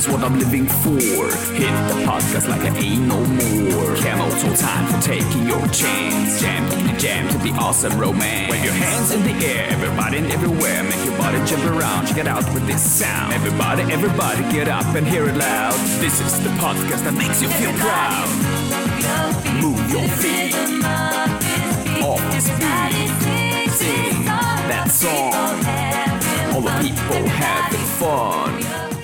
is what I'm living for. Hit the podcast like I ain't no more. Camel toe time for taking your chance. Jam to the awesome romance. Wave your hands in the air, everybody and everywhere. Make your body jump around, check it out with this sound. Everybody get up and hear it loud. This is the podcast that makes you feel proud. Move your feet off this beat. Sing that song. All the people having fun.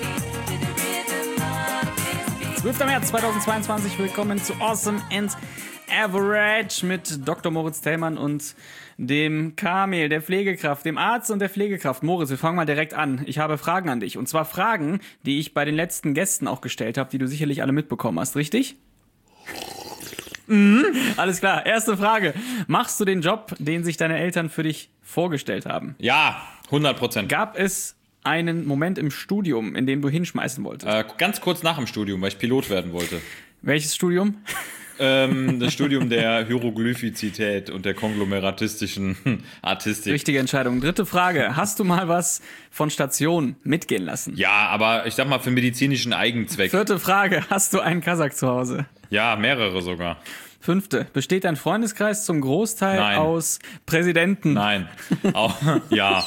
12. März 2022, willkommen zu Awesome and Average mit Dr. Moritz Thälmann und dem Kamil, der Pflegekraft, dem Arzt und der Pflegekraft. Moritz, wir fangen mal direkt an. Ich habe Fragen an dich. Und zwar Fragen, die ich bei den letzten Gästen auch gestellt habe, die du sicherlich alle mitbekommen hast, richtig? Alles klar. Erste Frage. Machst du den Job, den sich deine Eltern für dich vorgestellt haben? Ja, 100%. Gab es einen Moment im Studium, in dem du hinschmeißen wolltest? Ganz kurz nach dem Studium, weil ich Pilot werden wollte. Welches Studium? Das Studium der Hieroglyphizität und der konglomeratistischen Artistik. Richtige Entscheidung. Dritte Frage. Hast du mal was von Station mitgehen lassen? Ja, aber ich sag mal für medizinischen Eigenzweck. Vierte Frage. Hast du einen Kasach zu Hause? Ja, mehrere sogar. Fünfte. Besteht dein Freundeskreis zum Großteil Nein. aus Präsidenten? Nein. Auch, ja.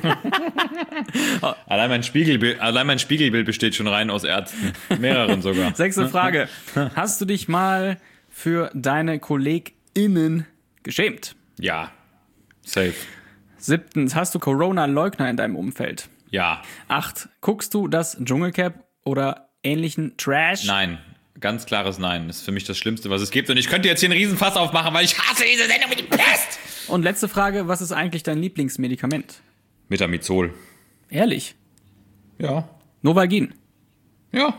Allein mein Spiegelbild besteht schon rein aus Ärzten. Mehreren sogar. Sechste Frage. Hast du dich mal für deine KollegInnen geschämt? Ja. Safe. Siebtens. Hast du Corona-Leugner in deinem Umfeld? Ja. 8. Guckst du das Dschungelcamp oder ähnlichen Trash? Nein. Ganz klares Nein. Das ist für mich das Schlimmste, was es gibt. Und ich könnte jetzt hier einen Riesenfass aufmachen, weil ich hasse diese Sendung mit die Pest. Und letzte Frage, was ist eigentlich dein Lieblingsmedikament? Metamizol. Ehrlich? Ja. Novalgin? Ja.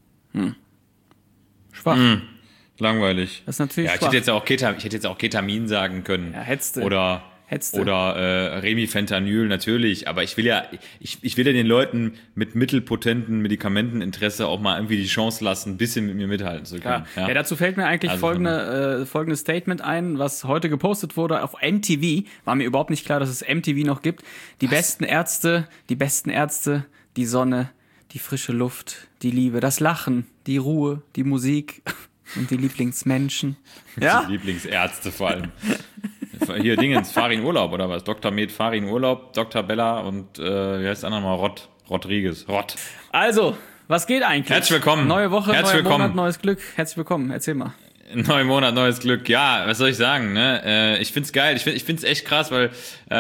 Schwach. Langweilig. Das ist natürlich ja, schwach. ich hätte jetzt auch Ketamin sagen können. Ja, hättest du. Oder Hättest du. Remifentanyl natürlich, aber ich will ja den Leuten mit mittelpotenten Medikamenteninteresse auch mal irgendwie die Chance lassen, ein bisschen mit mir mithalten zu können. Ja, dazu fällt mir eigentlich Also folgendes Statement ein, was heute gepostet wurde auf MTV. War mir überhaupt nicht klar, dass es MTV noch gibt. Die besten Ärzte, die Sonne, die frische Luft, die Liebe, das Lachen, die Ruhe, die Musik und die Lieblingsmenschen. Ja? Die Lieblingsärzte vor allem. Hier Dingens, Farin Urlaub oder was? Dr. Med Farin Urlaub, Dr. Bella und wie heißt der andere mal? Rodriguez. Also, was geht eigentlich? Herzlich willkommen. Neue Woche, Herzlich neuer Monat, willkommen. neues Glück. Herzlich willkommen, erzähl mal. Neuer Monat, neues Glück. Ja, was soll ich sagen, ne? Ich find's geil. Ich find's echt krass, weil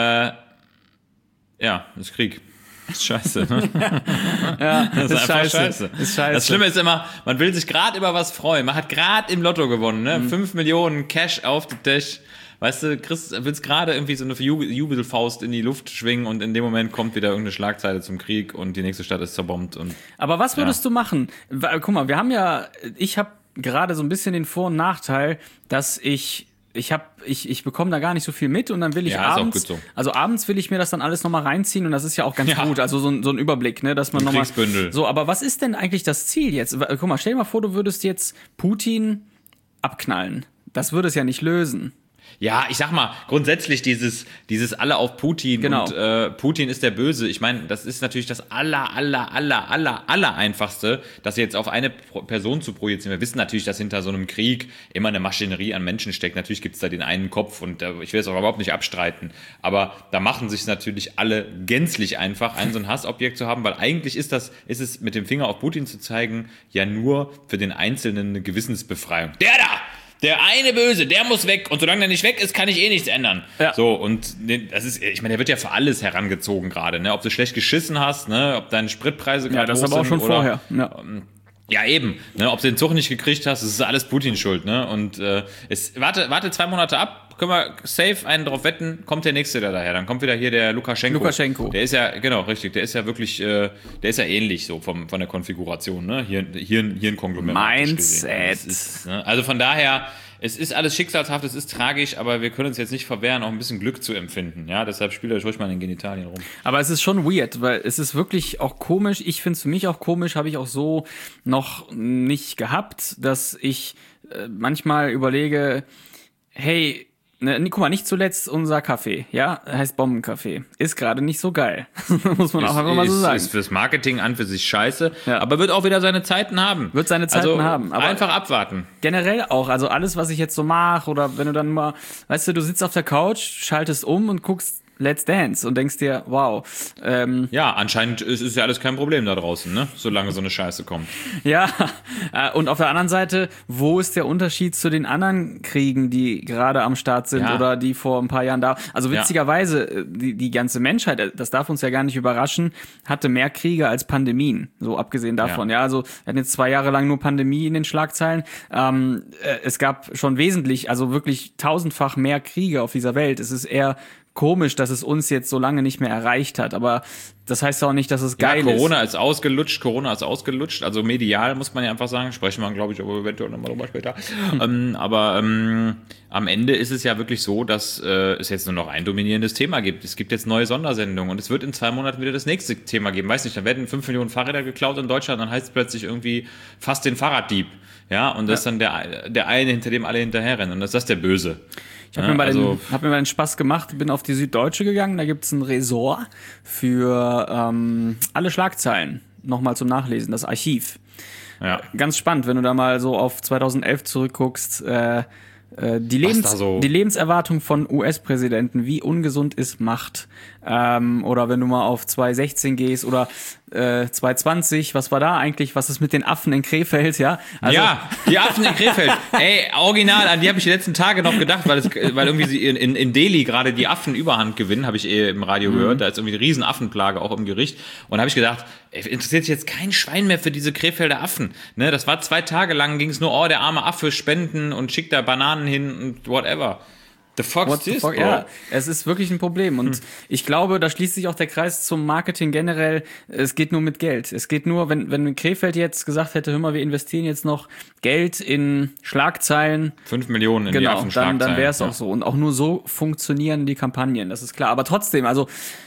ja, ist Krieg. Ist scheiße, ne? Ja, Das ist einfach scheiße. Ist scheiße. Das Schlimme ist immer, man will sich gerade über was freuen. Man hat gerade im Lotto gewonnen, ne? 5 Millionen Cash auf den Tisch. Weißt du, willst gerade irgendwie so eine Jubelfaust in die Luft schwingen und in dem Moment kommt wieder irgendeine Schlagzeile zum Krieg und die nächste Stadt ist zerbombt. Und Aber was würdest du machen? Guck mal, ich habe gerade so ein bisschen den Vor- und Nachteil, dass ich bekomme da gar nicht so viel mit und dann will ich Ja, ist auch abends, gut so. also abends will ich mir das dann alles nochmal reinziehen und das ist ja auch ganz Ja. gut, also so ein Überblick, ne, dass man nochmal Kriegsbündel. so, aber was ist denn eigentlich das Ziel jetzt? Guck mal, stell dir mal vor, du würdest jetzt Putin abknallen. Das würde es ja nicht lösen. Ja, ich sag mal, grundsätzlich dieses alle auf Putin Genau. und Putin ist der Böse. Ich meine, das ist natürlich das aller einfachste, das jetzt auf eine Person zu projizieren. Wir wissen natürlich, dass hinter so einem Krieg immer eine Maschinerie an Menschen steckt. Natürlich gibt's da den einen Kopf und ich will es auch überhaupt nicht abstreiten. Aber da machen sich natürlich alle gänzlich einfach, so ein Hassobjekt zu haben, weil eigentlich ist es mit dem Finger auf Putin zu zeigen, ja nur für den Einzelnen eine Gewissensbefreiung. Der eine Böse, der muss weg. Und solange der nicht weg ist, kann ich eh nichts ändern. Ja. So, und das ist, ich meine, der wird ja für alles herangezogen gerade, ne? Ob du schlecht geschissen hast, ne? Ob deine Spritpreise gerade das hoch aber auch sind schon oder, vorher. Ja, eben. Ne? Ob du den Zug nicht gekriegt hast, das ist alles Putins Schuld, ne? Und warte 2 Monate ab, können wir safe einen drauf wetten, kommt der nächste da daher. Dann kommt wieder hier der Lukaschenko. Der ist ja, genau, richtig, der ist ja wirklich, der ist ja ähnlich so von der Konfiguration, ne? Hier ein Konglomerat. Mindset. Ne? Also von daher, es ist alles schicksalshaft, es ist tragisch, aber wir können uns jetzt nicht verwehren, auch ein bisschen Glück zu empfinden. Ja, deshalb spielt euch ruhig mal in den Genitalien rum. Aber es ist schon weird, weil es ist wirklich auch komisch. Ich finde es für mich auch komisch, habe ich auch so noch nicht gehabt, dass ich manchmal überlege, hey, guck mal, nicht zuletzt unser Kaffee, ja, heißt Bombenkaffee. Ist gerade nicht so geil. Muss man auch einfach mal so sagen. Ist fürs Marketing an für sich scheiße, aber wird auch wieder seine Zeiten haben. Wird seine Zeiten haben. Aber einfach abwarten. Generell auch, also alles, was ich jetzt so mache, oder wenn du dann mal, weißt du sitzt auf der Couch, schaltest um und guckst Let's Dance und denkst dir, wow. Ja, anscheinend ist ja alles kein Problem da draußen, ne? Solange so eine Scheiße kommt. Ja, und auf der anderen Seite, wo ist der Unterschied zu den anderen Kriegen, die gerade am Start sind oder die vor ein paar Jahren da... Also witzigerweise, die ganze Menschheit, das darf uns ja gar nicht überraschen, hatte mehr Kriege als Pandemien, so abgesehen davon. Ja, also wir hatten jetzt 2 Jahre lang nur Pandemie in den Schlagzeilen. Es gab schon wesentlich, also wirklich 1000-fach mehr Kriege auf dieser Welt. Es ist eher komisch, dass es uns jetzt so lange nicht mehr erreicht hat, aber das heißt auch nicht, dass es geil ist. Corona ist ausgelutscht, also medial muss man ja einfach sagen, sprechen wir, glaube ich, aber eventuell nochmal drüber später. Aber am Ende ist es ja wirklich so, dass es jetzt nur noch ein dominierendes Thema gibt. Es gibt jetzt neue Sondersendungen und es wird in 2 Monaten wieder das nächste Thema geben. Weiß nicht, dann werden 5 Millionen Fahrräder geklaut in Deutschland, dann heißt es plötzlich irgendwie fast den Fahrraddieb. Ja, und das ist dann der eine, hinter dem alle hinterherrennen und das ist der Böse. Ich habe mir mal den Spaß gemacht, bin auf die Süddeutsche gegangen, da gibt's ein Ressort für alle Schlagzeilen, nochmal zum Nachlesen, das Archiv. Ja. Ganz spannend, wenn du da mal so auf 2011 zurückguckst, die Lebenserwartung von US-Präsidenten, wie ungesund ist Macht. Oder wenn du mal auf 2016 gehst oder 2020, was war da eigentlich? Was ist mit den Affen in Krefeld? Ja, also die Affen in Krefeld. Ey, original, an die habe ich die letzten Tage noch gedacht, weil irgendwie sie in Delhi gerade die Affen Überhand gewinnen, habe ich im Radio gehört. Da ist irgendwie eine riesen Affenplage auch im Gericht. Und da habe ich gedacht, interessiert sich jetzt kein Schwein mehr für diese Krefelder Affen. Ne, das war 2 Tage lang, ging es nur, der arme Affe spenden und schickt da Bananen hin und whatever. The fuck? Ja, es ist wirklich ein Problem und ich glaube, da schließt sich auch der Kreis zum Marketing generell. Es geht nur mit Geld. Es geht nur, wenn Krefeld jetzt gesagt hätte, hör mal, wir investieren jetzt noch Geld in Schlagzeilen. 5 Millionen in die Affenschlagzeilen. Dann wäre es auch so. Und auch nur so funktionieren die Kampagnen, das ist klar. Aber trotzdem, also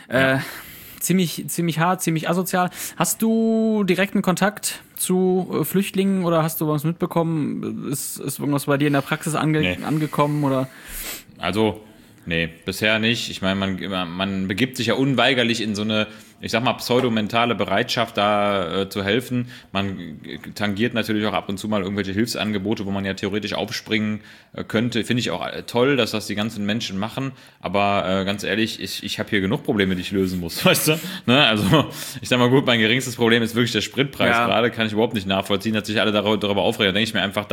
ziemlich hart, ziemlich asozial. Hast du direkten Kontakt zu Flüchtlingen oder hast du was mitbekommen? Ist irgendwas bei dir in der Praxis angekommen oder? Also, nee, bisher nicht. Ich meine, man begibt sich ja unweigerlich in so eine, ich sag mal, pseudomentale Bereitschaft, da zu helfen. Man tangiert natürlich auch ab und zu mal irgendwelche Hilfsangebote, wo man ja theoretisch aufspringen könnte. Finde ich auch toll, dass das die ganzen Menschen machen. Aber ganz ehrlich, ich habe hier genug Probleme, die ich lösen muss, weißt du? Ne? Also, ich sag mal gut, mein geringstes Problem ist wirklich der Spritpreis gerade. Kann ich überhaupt nicht nachvollziehen, dass sich alle darüber aufregen. Da denke ich mir einfach,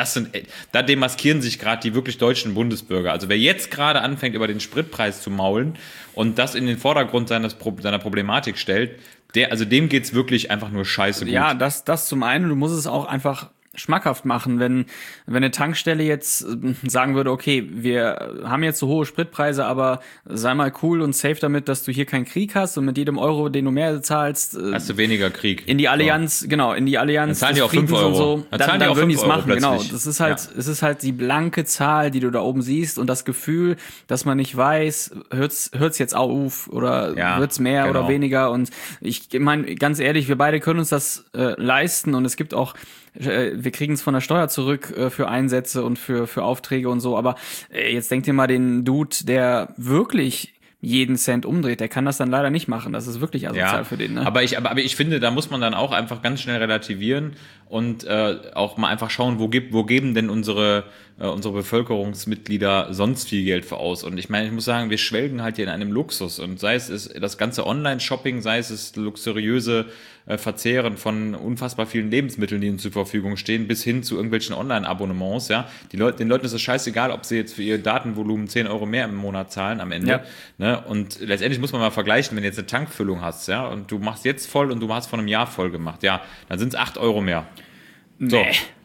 da demaskieren sich gerade die wirklich deutschen Bundesbürger. Also wer jetzt gerade anfängt, über den Spritpreis zu maulen und das in den Vordergrund seiner Problematik stellt, dem geht's wirklich einfach nur scheiße gut. Ja, das zum einen. Du musst es auch einfach schmackhaft machen, wenn eine Tankstelle jetzt sagen würde, okay, wir haben jetzt so hohe Spritpreise, aber sei mal cool und safe damit, dass du hier keinen Krieg hast und mit jedem Euro, den du mehr zahlst, hast du weniger Krieg. In die Allianz, genau, in die Allianz. Dann zahlen die auch 5 Euro. Und so, dann würden die es machen, plötzlich. genau. Das ist halt, es ist halt die blanke Zahl, die du da oben siehst und das Gefühl, dass man nicht weiß, hört's jetzt auf oder wird's mehr oder weniger und ich meine, ganz ehrlich, wir beide können uns das leisten und es gibt auch wir kriegen es von der Steuer zurück für Einsätze und für Aufträge und so, aber jetzt denkt ihr mal den Dude, der wirklich jeden Cent umdreht, der kann das dann leider nicht machen. Das ist wirklich asozial für den. Ne? Aber ich finde, da muss man dann auch einfach ganz schnell relativieren und auch mal einfach schauen, wo geben denn unsere Bevölkerungsmitglieder sonst viel Geld für aus. Und ich meine, ich muss sagen, wir schwelgen halt hier in einem Luxus. Und sei es das ganze Online-Shopping, sei es das luxuriöse Verzehren von unfassbar vielen Lebensmitteln, die ihnen zur Verfügung stehen, bis hin zu irgendwelchen Online-Abonnements. Ja? Den Leuten ist es scheißegal, ob sie jetzt für ihr Datenvolumen 10 Euro mehr im Monat zahlen am Ende. Ja. Ne? Und letztendlich muss man mal vergleichen, wenn du jetzt eine Tankfüllung hast, ja, und du machst jetzt voll und du hast vor einem Jahr voll gemacht, ja, dann sind es 8 Euro mehr. So.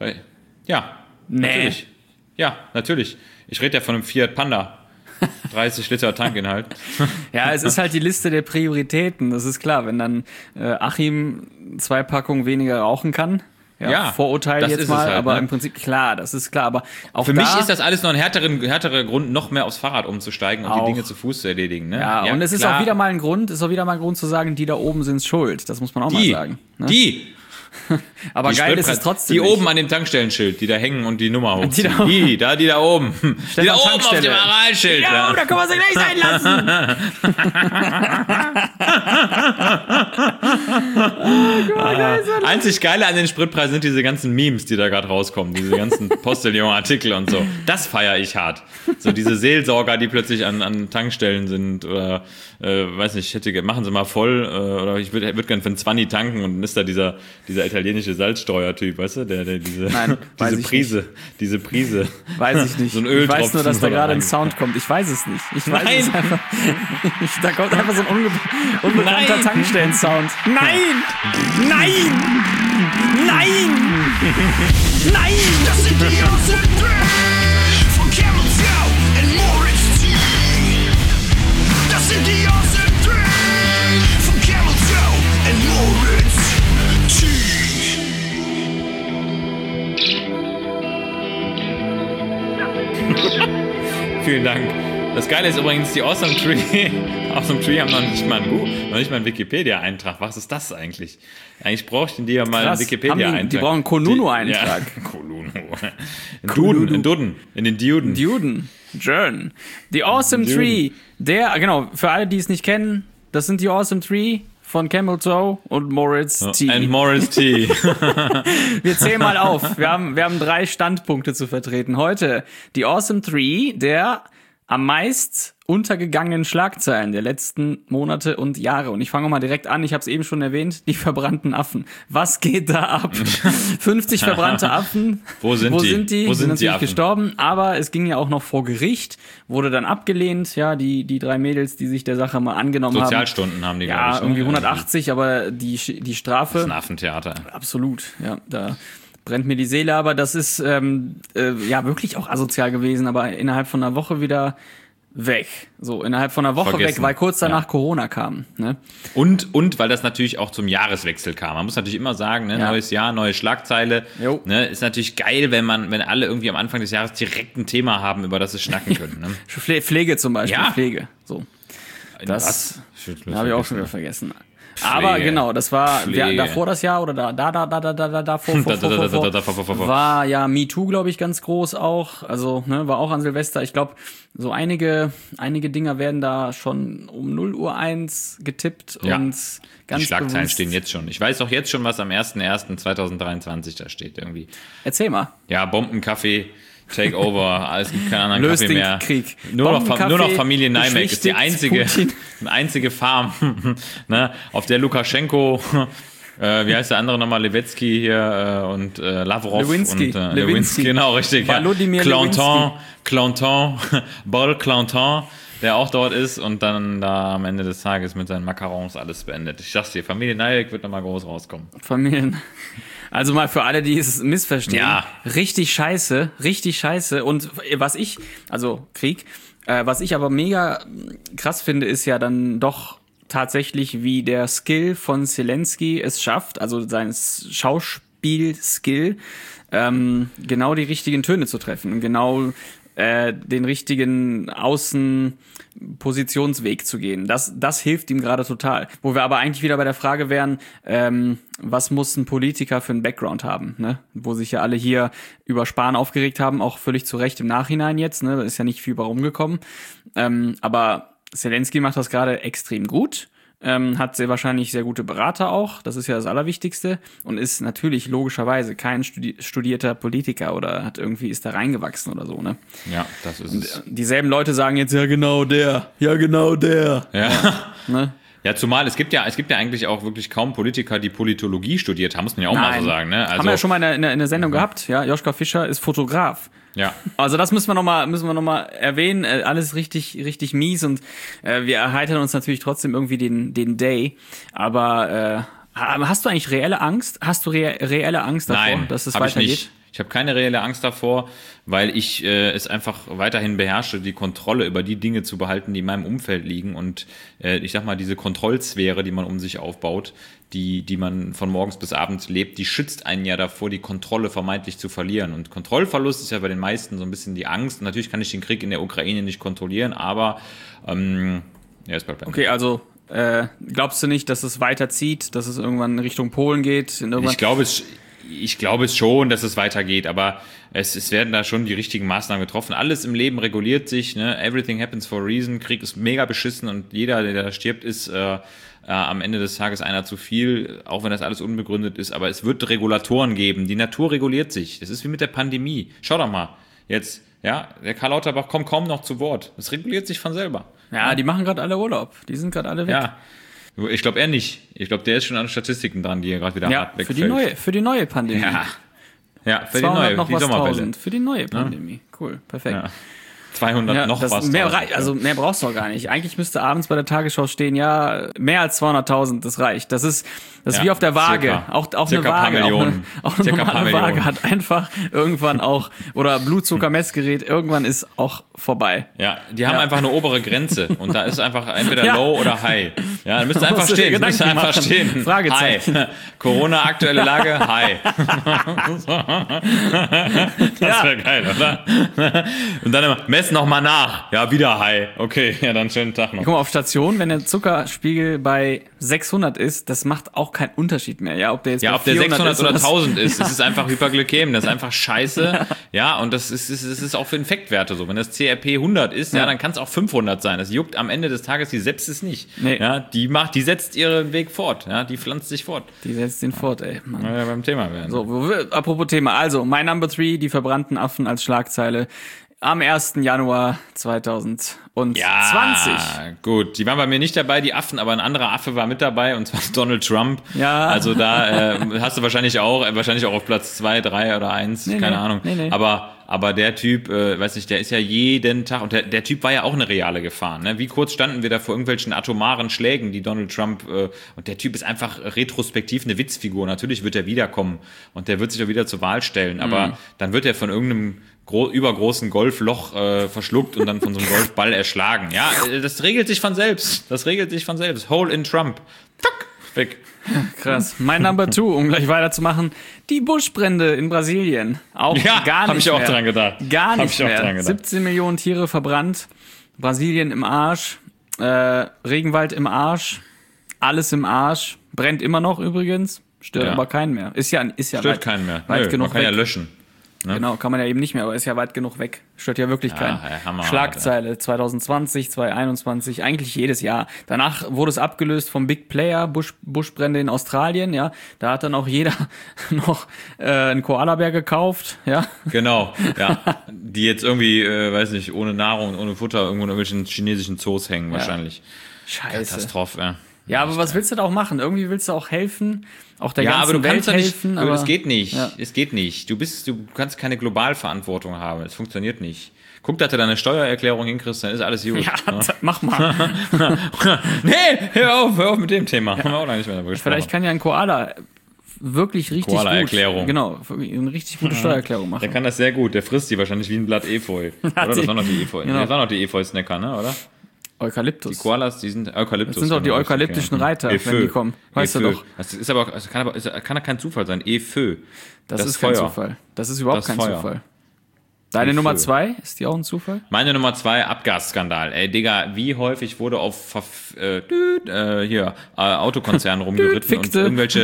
Ja, natürlich. Ja, natürlich. Ich rede ja von einem Fiat Panda. 30 Liter Tankinhalt. Ja, es ist halt die Liste der Prioritäten. Das ist klar, wenn dann Achim 2 Packungen weniger rauchen kann. Ja, Vorurteil jetzt mal, halt, aber im Prinzip klar, das ist klar. Aber auch für mich ist das alles noch ein härterer Grund, noch mehr aufs Fahrrad umzusteigen und die Dinge zu Fuß zu erledigen. Ne? Ja, und es ist auch wieder mal ein Grund, zu sagen, die da oben sind schuld. Das muss man auch mal sagen. Ne? Aber Die geil ist es Spritpreise, trotzdem die nicht. oben an dem Tankstellenschild, die da hängen und die Nummer hochziehen. Die Die da oben. Die da oben auf Tankstelle. dem Aralschild. Ja, da können wir sie gleich sein lassen. Einzig Geile an den Spritpreisen sind diese ganzen Memes, die da gerade rauskommen. Diese ganzen Postillon-Artikel und so. Das feiere ich hart. So diese Seelsorger, die plötzlich an Tankstellen sind oder, weiß nicht, machen sie mal voll oder ich würde würd gerne für einen 20 tanken und dann ist da dieser italienische Salzsteuer-Typ, weißt du? Der Nein, weiß ich diese Prise. Weiß ich nicht. So ein Ich Öltropfen weiß nur, dass da gerade ein rein. Sound kommt. Ich weiß es nicht. Ich weiß Nein. es einfach. Da kommt einfach so ein unbekannter Nein. Tankstellen-Sound. Nein! Nein! Nein! Nein! Das sind die Awesome 3 von Camel Toe and Moritz T. Das sind die Awesome 3 von Camel Toe and Moritz T. Vielen Dank. Das Geile ist übrigens, die Awesome Tree haben noch nicht mal einen Wikipedia-Eintrag. Was ist das eigentlich? Eigentlich bräuchten die ja mal einen Krass. Wikipedia-Eintrag. Die brauchen einen Konunu-Eintrag. Ja, Konunu. Ein Duden. In den Duden. Duden. Jern. Die Awesome Tree. Genau, für alle, die es nicht kennen, das sind die Awesome Tree von Camel Toe und Moritz T. And Morris T. Wir zählen mal auf. Wir haben 3 Standpunkte zu vertreten. Heute die Awesome 3 der am meist untergegangenen Schlagzeilen der letzten Monate und Jahre. Und ich fange mal direkt an, ich habe es eben schon erwähnt, die verbrannten Affen. Was geht da ab? 50 verbrannte Affen. Wo sind die? Die sind natürlich Affen? gestorben, aber es ging ja auch noch vor Gericht, wurde dann abgelehnt. Ja, die 3 Mädels, die sich der Sache mal angenommen Sozialstunden haben die, ja, glaube ich. irgendwie ne? 180, aber die Strafe... Das ist ein Affentheater. Absolut, ja, da brennt mir die Seele, aber das ist ja wirklich auch asozial gewesen, aber innerhalb von einer Woche wieder weg. So, innerhalb von einer Woche Vergessen. weg, weil kurz danach Ja. Corona kam. Ne? Und weil das natürlich auch zum Jahreswechsel kam. Man muss natürlich immer sagen, ne, Ja. neues Jahr, neue Schlagzeile. Jo. Ne, ist natürlich geil, wenn alle irgendwie am Anfang des Jahres direkt ein Thema haben, über das sie schnacken können. Ne? Pflege zum Beispiel, Ja. Pflege. So, das Was? habe ich auch schon wieder vergessen. Aber genau, das war Pflege. davor das Jahr oder davor war ja MeToo, glaube ich, ganz groß auch. Also ne, war auch an Silvester. Ich glaube, so einige Dinger werden da schon um 0:01 getippt Ja. und ganz Die Schlagzeilen bewusst. stehen jetzt schon. Ich weiß auch jetzt schon, was am 01.01.2023 da steht irgendwie. Erzähl mal. Ja, Bombenkaffee, Takeover, alles gibt keinen anderen Löst Kaffee den mehr. Krieg. Nur noch Bombenkaffee Familie Neimek ist die beschwichtigt einzige Farm, ne, auf der Lukaschenko, wie heißt der andere nochmal, Lewitsky hier und Lavrov Lewinsky. und Lewinsky, genau, richtig. Volodymyr Clanton, Paul Clanton, der auch dort ist und dann da am Ende des Tages mit seinen Macarons alles beendet. Ich sag's dir, Familie Neimek wird nochmal groß rauskommen. Familien. Also mal für alle, die es missverstehen. Ja. Richtig scheiße. Und Krieg. Was ich aber mega krass finde, ist ja dann doch tatsächlich, wie der Skill von Zelensky es schafft, also sein Schauspiel-Skill, genau die richtigen Töne zu treffen und genau den richtigen Außenpositionsweg zu gehen. Das hilft ihm gerade total. Wo wir aber eigentlich wieder bei der Frage wären, was muss ein Politiker für einen Background haben, ne? Wo sich ja alle hier über Spahn aufgeregt haben, auch völlig zu Recht im Nachhinein jetzt, ne? Da ist ja nicht viel bei rumgekommen. Aber Zelensky macht das gerade extrem gut. Hat sehr wahrscheinlich sehr gute Berater auch, das ist ja das Allerwichtigste und ist natürlich logischerweise kein studierter Politiker oder ist da reingewachsen oder so, ne? Ja, das ist es. Dieselben Leute sagen jetzt, ja genau der. Ja. Ne? Ja, zumal es gibt ja eigentlich auch wirklich kaum Politiker, die Politologie studiert haben, muss man ja auch mal so sagen. Ne? Also, haben wir ja schon mal in der Sendung gehabt, ja, Joschka Fischer ist Fotograf. ja. Also das müssen wir noch mal erwähnen, alles richtig mies und wir erheitern uns natürlich trotzdem irgendwie den Day, aber hast du eigentlich reelle Angst? Hast du reelle Angst davor, Nein, dass es hab ich weitergeht? nicht. Ich habe keine reelle Angst davor, weil ich es einfach weiterhin beherrsche, die Kontrolle über die Dinge zu behalten, die in meinem Umfeld liegen. Und ich sag mal, diese Kontrollsphäre, die man um sich aufbaut, die man von morgens bis abends lebt, die schützt einen ja davor, die Kontrolle vermeintlich zu verlieren. Und Kontrollverlust ist ja bei den meisten so ein bisschen die Angst. Und natürlich kann ich den Krieg in der Ukraine nicht kontrollieren, aber ist bald Okay, also Glaubst du nicht, dass es weiterzieht, dass es irgendwann in Richtung Polen geht? Ich glaube es schon, dass es weitergeht, aber es werden da schon die richtigen Maßnahmen getroffen. Alles im Leben reguliert sich, ne? Everything happens for a reason. Krieg ist mega beschissen und jeder, der da stirbt, ist am Ende des Tages einer zu viel, auch wenn das alles unbegründet ist. Aber es wird Regulatoren geben. Die Natur reguliert sich. Das ist wie mit der Pandemie. Schau doch mal jetzt, ja, der Karl Lauterbach kommt kaum noch zu Wort. Das reguliert sich von selber. Ja, die machen gerade alle Urlaub. Die sind gerade alle weg. Ja. Ich glaube, er nicht. Ich glaube, der ist schon an Statistiken dran, die er gerade wieder hart wegfällt. Für die neue Pandemie. Ja, für die neue, noch die was Sommerwelle. 1000. Für die neue Pandemie. Cool, perfekt. Ja. 200 noch was. Mehr brauchst du auch gar nicht. Eigentlich müsste abends bei der Tagesschau stehen, ja, mehr als 200.000, das reicht. Das ist wie auf der Waage. Circa. Auch eine Waage. Auch eine normale Waage hat einfach irgendwann auch, oder Blutzuckermessgerät, irgendwann ist auch vorbei. Ja, die haben einfach eine obere Grenze und da ist einfach entweder low oder high. Ja, dann müsst ihr einfach stehen. Fragezeichen. Hi. Corona, aktuelle Lage, hi. Das wäre geil, oder? Und dann immer, mess nochmal nach. Ja, wieder hi. Okay, ja, dann schönen Tag noch. Guck mal, auf Station, wenn der Zuckerspiegel bei 600 ist, das macht auch keinen Unterschied mehr. Ja, ob der jetzt ob der 600 oder 1000 ist, das ist einfach Hyperglykäm, das ist einfach scheiße. Ja, und das ist auch für Infektwerte so. Wenn das CRP 100 ist, ja, dann kann es auch 500 sein. Das juckt am Ende des Tages die Sepsis nicht. Nee. Ja, die setzt ihren Weg fort. Ja, die pflanzt sich fort. Die setzt den fort, ey. Mann. Ja, beim Thema werden. So, apropos Thema. Also, mein Number 3, die verbrannten Affen als Schlagzeile. Am 1. Januar 2020. Ja, gut. Die waren bei mir nicht dabei, die Affen, aber ein anderer Affe war mit dabei, und zwar Donald Trump. Ja. Also da hast du wahrscheinlich auch auf Platz 2, 3 oder 1, keine Ahnung. Nee. Aber der Typ, weiß nicht, der ist ja jeden Tag, und der Typ war ja auch eine reale Gefahr. Ne? Wie kurz standen wir da vor irgendwelchen atomaren Schlägen, die Donald Trump, und der Typ ist einfach retrospektiv eine Witzfigur. Natürlich wird er wiederkommen und der wird sich auch wieder zur Wahl stellen, aber dann wird er von irgendeinem übergroßen Golfloch verschluckt und dann von so einem Golfball erschlagen. Ja, das regelt sich von selbst. Hole in Trump. Tuck, weg. Krass. Mein Number 2, um gleich weiterzumachen, die Buschbrände in Brasilien. Auch gar nicht mehr. Hab ich auch dran gedacht. Gar nicht mehr. 17 Millionen Tiere verbrannt. Brasilien im Arsch. Regenwald im Arsch. Alles im Arsch. Brennt immer noch übrigens. Stört aber keinen mehr. Ist ja stört keinen mehr. Weit genug man kann weg. ja löschen. Ne? Genau, kann man ja eben nicht mehr, aber ist ja weit genug weg. Stört ja wirklich keinen. Hammer, Schlagzeile 2020, 2021, eigentlich jedes Jahr. Danach wurde es abgelöst vom Big Player, Buschbrände in Australien, ja. Da hat dann auch jeder noch einen Koalabär gekauft, ja. Genau, ja. Die jetzt irgendwie, weiß nicht, ohne Nahrung, ohne Futter irgendwo in irgendwelchen chinesischen Zoos hängen wahrscheinlich. Scheiße. Katastrophe, ja. Ja, aber was willst du da auch machen? Irgendwie willst du auch helfen, auch der ganzen aber du Welt kannst ja nicht, helfen. aber es geht nicht. Ja. Es geht nicht. Du kannst keine Globalverantwortung haben. Es funktioniert nicht. Guck, dass du deine Steuererklärung hinkriegst, dann ist alles gut. Ja, mach mal. Nee, hör auf mit dem Thema. Haben wir auch noch nicht mehr darüber gesprochen. Vielleicht kann ja ein Koala wirklich richtig Koala-Erklärung. gut. Genau, eine richtig gute Steuererklärung machen. Der kann das sehr gut. Der frisst die wahrscheinlich wie ein Blatt Efeu. Oder? Das waren noch die Efeu. Genau. Das waren noch die Efeu-Snacker, ne? Oder? Eukalyptus. Die Koalas, die sind Eukalyptus. Das sind doch die eukalyptischen Reiter, wenn die kommen. Weißt du doch. Das ist aber, kann kein Zufall sein. Efeu. Das ist kein Zufall. Das ist überhaupt kein Zufall. Deine Nummer 2, ist die auch ein Zufall? Meine Nummer 2, Abgasskandal. Ey, Digga, wie häufig wurde auf Autokonzernen rumgeritten und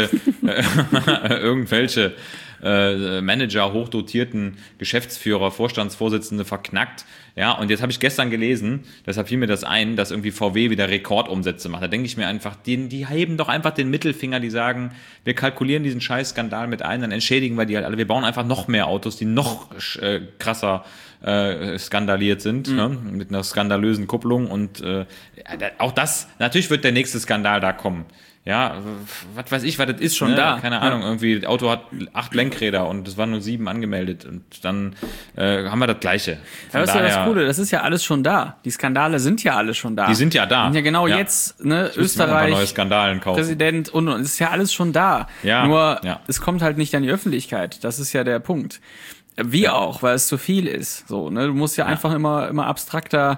irgendwelche Manager, hochdotierten Geschäftsführer, Vorstandsvorsitzende verknackt. Ja, und jetzt habe ich gestern gelesen, deshalb fiel mir das ein, dass irgendwie VW wieder Rekordumsätze macht. Da denke ich mir einfach, die heben doch einfach den Mittelfinger, die sagen, wir kalkulieren diesen Scheiß-Skandal mit ein, dann entschädigen wir die halt alle. Wir bauen einfach noch mehr Autos, die noch krasser skandaliert sind, ne? Mit einer skandalösen Kupplung. Und auch das, natürlich wird der nächste Skandal da kommen. Ja, was weiß ich, was das ist schon da. Keine Ahnung, irgendwie, das Auto hat 8 Lenkräder und es waren nur 7 angemeldet und dann haben wir das Gleiche. Das ist ja das Coole, das ist ja alles schon da. Die Skandale sind ja alle schon da. Die sind ja da. Und ja genau jetzt, ne, Österreich, neue Skandalen kaufen. Präsident und es ist ja alles schon da. Ja, nur, es kommt halt nicht an die Öffentlichkeit. Das ist ja der Punkt. Wie auch, weil es zu viel ist. So, ne, du musst ja einfach immer abstrakter,